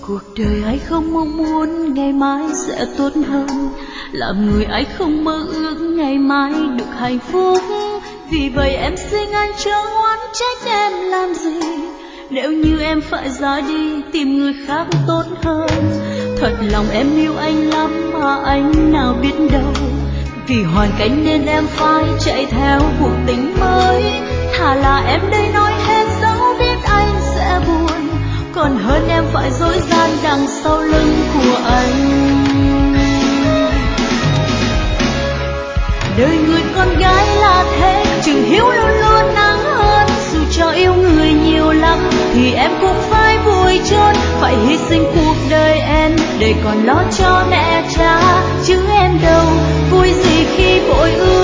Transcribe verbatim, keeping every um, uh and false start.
Cuộc đời ai không mong muốn ngày mai sẽ tốt hơn, làm người ai không mơ ước ngày mai được hạnh phúc. Vì vậy em xin anh chớ oán trách em làm gì, nếu như em phải ra đi tìm người khác tốt hơn. Thật lòng em yêu anh lắm mà anh nào biết đâu, vì hoàn cảnh nên em phải chạy theo cuộc tình mới. Thà là em đây nói hết dẫu biết anh sẽ buồn, còn hơn em phải dối gian đằng sau lưng của anh. Đời người con gái là thế, chừng hiếu luôn luôn nắng hơn. Dù cho yêu người nhiều lắm thì em cũng phải vui chôn, phải hy sinh cuộc đời em để còn lo cho mẹ cha. Chứ em đâu vui gì khi bội ước